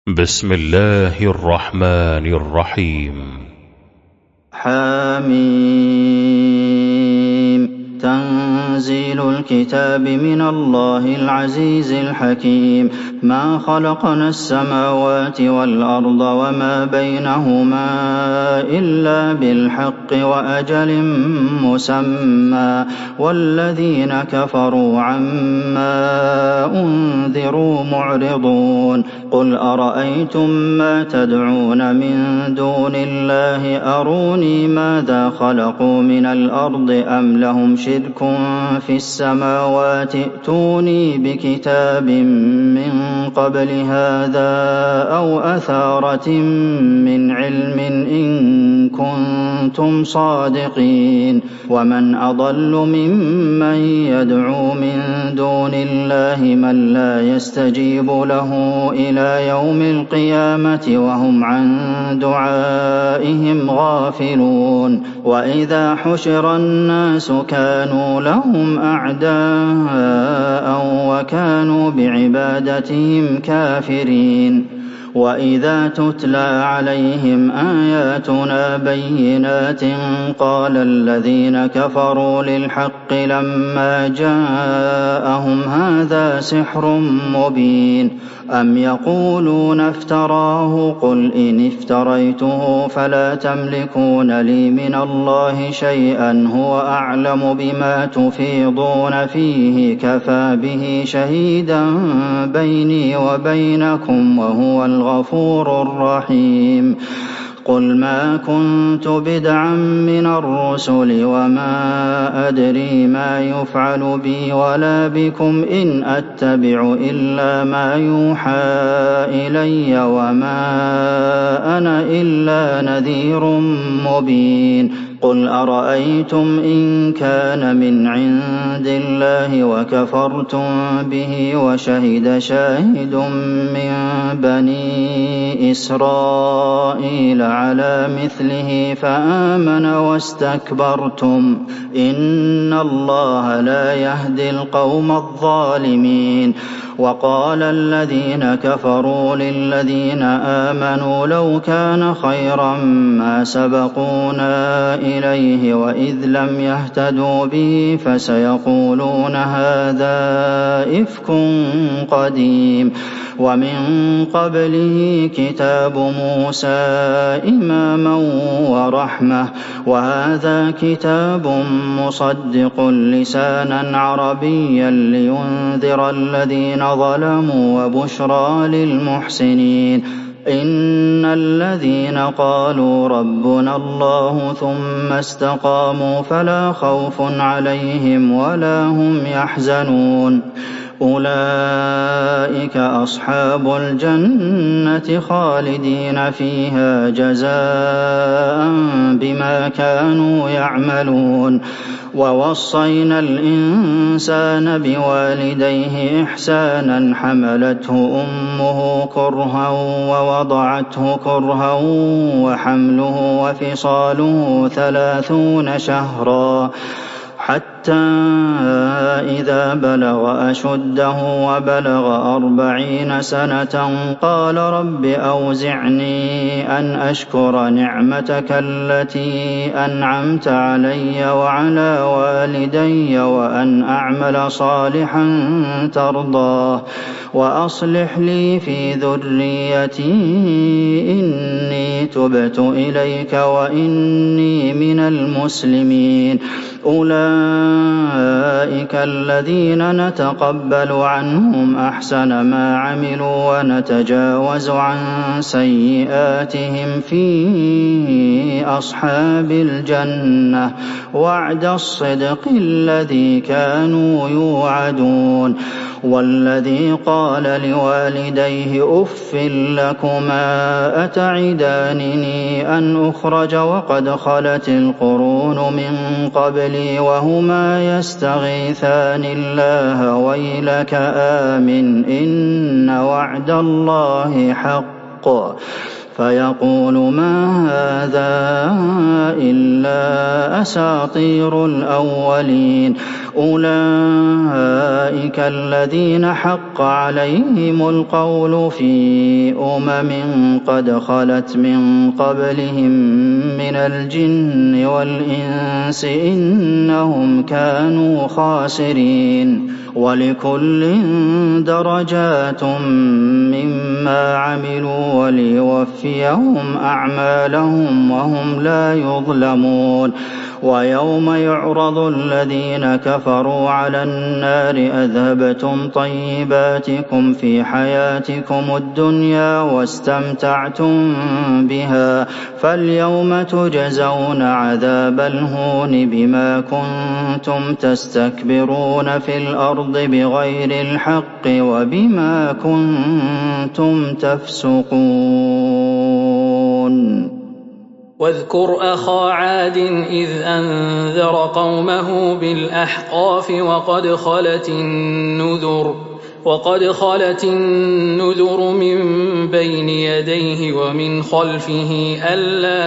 بسم الله الرحمن الرحيم. حميم تنزيل الكتاب من الله العزيز الحكيم. ما خلقنا السماوات والأرض وما بينهما إلا بالحق وأجل مسمى والذين كفروا عما أنذروا معرضون. قل أرأيتم ما تدعون من دون الله أروني ماذا خلقوا من الأرض أم لهم شرك في السماوات ائتوني بكتاب من قبل هذا أو أثارة من علم إن كنتم صادقين. ومن أضل ممن يدعو من دون الله من لا يستجيب له إلى يوم القيامة وهم عن دعائهم غافلون. وإذا حشر الناس كانوا لهم أعداء وكانوا بعبادتهم كافرين. وإذا تتلى عليهم آياتنا بينات قال الذين كفروا للحق لما جاءهم هذا سحر مبين. أم يقولون افتراه قل إن افتريته فلا تملكون لي من الله شيئا هو أعلم بما تفيضون فيه كفى به شهيدا بيني وبينكم وهو الغفور الرحيم. قل ما كنت بدعا من الرسل وما أدري ما يفعل بي ولا بكم إن أتبع إلا ما يوحى إلي وما أنا إلا نذير مبين. قل أرأيتم إن كان من عند الله وكفرتم به وشهد شاهد من بني إسرائيل على مثله فآمن واستكبرتم إن الله لا يهدي القوم الظالمين. وقال الذين كفروا للذين آمنوا لو كان خيرا ما سبقونا إليه وإذ لم يهتدوا به فسيقولون هذا إفك قديم. ومن قبله كتاب موسى إماما ورحمة وهذا كتاب مصدق لسانا عربيا لينذر الذين ظلموا وبشرى للمحسنين. إن الذين قالوا ربنا الله ثم استقاموا فلا خوف عليهم ولا هم يحزنون. أولئك أصحاب الجنة خالدين فيها جزاء بما كانوا يعملون. ووصينا الإنسان بوالديه إحسانا حملته أمه كرها ووضعته كرها وحمله وفصاله 30 شهرا حتى إذا بلغ أشده وبلغ 40 سنة قال رب أوزعني أن أشكر نعمتك التي أنعمت علي وعلى والدي وأن أعمل صالحا ترضاه وأصلح لي في ذريتي إني تبت إليك وإني من المسلمين. أولئك الذين نتقبل عنهم أحسن ما عملوا ونتجاوز عن سيئاتهم في أصحاب الجنة وعد الصدق الذي كانوا يوعدون. والذي قال لوالديه أف لكما أتعدانني أن أخرج وقد خلت القرون من قبلي وهما يستغيثان الله ويلك آمن إن وعد الله حق فيقول ما هذا إلا أساطير الأولين. أولئك الذين حق عليهم القول في قد خلت من قبلهم من الجن والإنس إنهم كانوا خاسرين ولكل درجات مما عملوا وليوفيهم أعمالهم وهم لا يظلمون ويوم يعرض الذين كفروا على النار أذهبتم طيباتكم في حياتكم الدنيا واستمتعتم بها فاليوم تجزون عذاب الهون بما كنتم تستكبرون في الأرض بغير الحق وبما كنتم تفسقون واذكر أخا عاد إذ أنذر قومه بالأحقاف وقد خلت النذر من بين يديه ومن خلفه ألا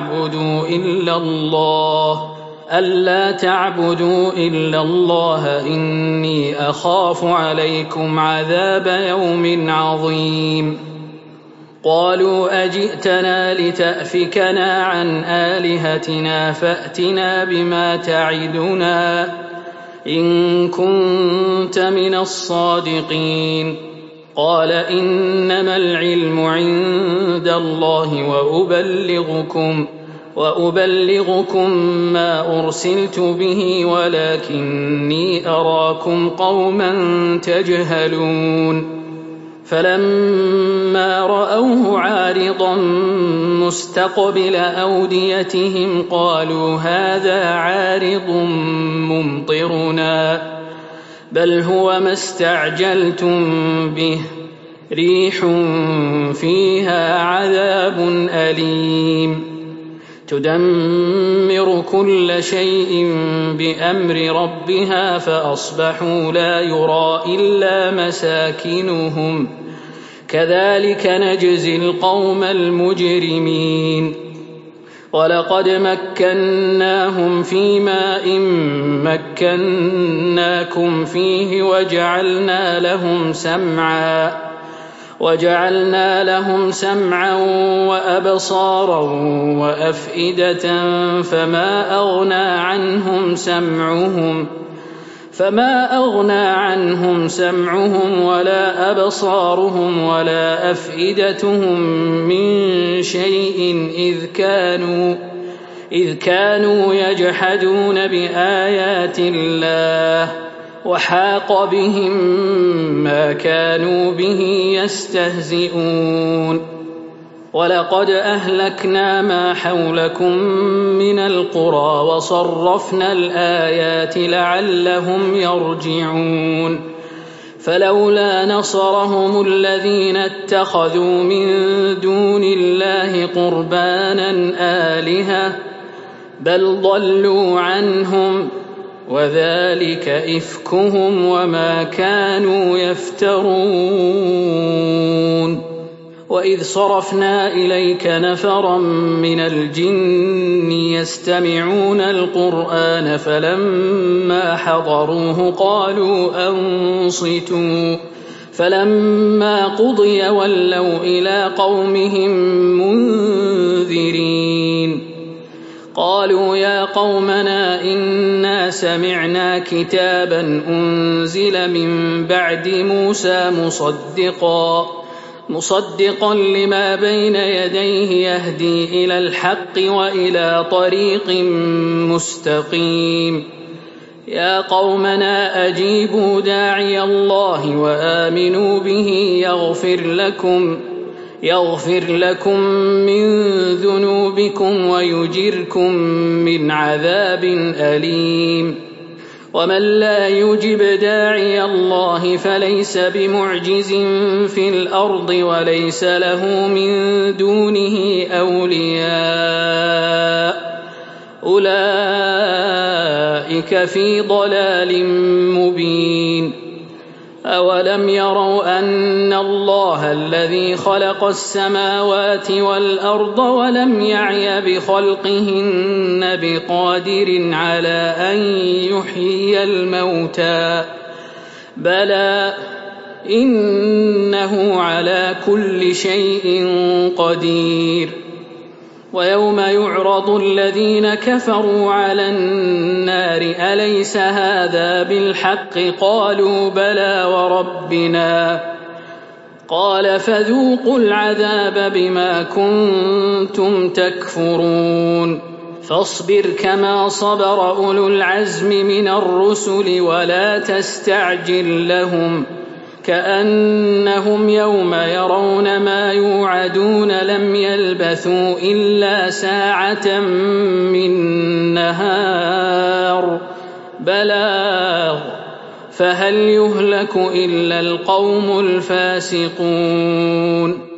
تعبدوا إلا الله إني أخاف عليكم عذاب يوم عظيم قالوا أجئتنا لتأفكنا عن آلهتنا فأتنا بما تعدنا إن كنت من الصادقين قال إنما العلم عند الله وأبلغكم ما أرسلت به ولكني أراكم قوما تجهلون فلما رأوه عارضا مستقبل أوديتهم قالوا هذا عارض ممطرنا بل هو ما استعجلتم به ريح فيها عذاب أليم تدمر كل شيء بأمر ربها فأصبحوا لا يرى إلا مساكنهم كذلك نجزي القوم المجرمين ولقد مكناهم في ماء مكناكم فيه وجعلنا لهم سمعا وأبصارا وأفئدة فما أغنى عنهم سمعهم ولا أبصارهم ولا أفئدتهم من شيء إذ كانوا يجحدون بآيات الله وحاق بهم ما كانوا به يستهزئون ولقد أهلكنا ما حولكم من القرى وصرفنا الآيات لعلهم يرجعون فلولا نصرهم الذين اتخذوا من دون الله قربانا آلهة بل ضلوا عنهم وذلك إفكهم وما كانوا يفترون وإذ صرفنا إليك نفرا من الجن يستمعون القرآن فلما حضروه قالوا أنصتوا فلما قضي ولوا إلى قومهم منذرين قالوا يا قومنا إنا سمعنا كتابا أنزل من بعد موسى مصدقا لما بين يديه يهدي إلى الحق وإلى طريق مستقيم يا قومنا أجيبوا داعي الله وآمنوا به يغفر لكم من ذنوبكم ويجركم من عذاب أليم ومن لا يجب داعي الله فليس بمعجز في الأرض وليس له من دونه أولياء أولئك في ضلال مبين أولم يروا أن الله الذي خلق السماوات والأرض ولم يعي بخلقهن بقادر على أن يحيي الموتى بلى إنه على كل شيء قدير ويوم يعرض الذين كفروا على النار أليس هذا بالحق قالوا بلى وربنا قال فذوقوا العذاب بما كنتم تكفرون فاصبر كما صبر أولو العزم من الرسل ولا تستعجل لهم كأنهم يوم يرون ما يوعدون لم يلبثوا إلا ساعة من نهار بلاغ فهل يهلك إلا القوم الفاسقون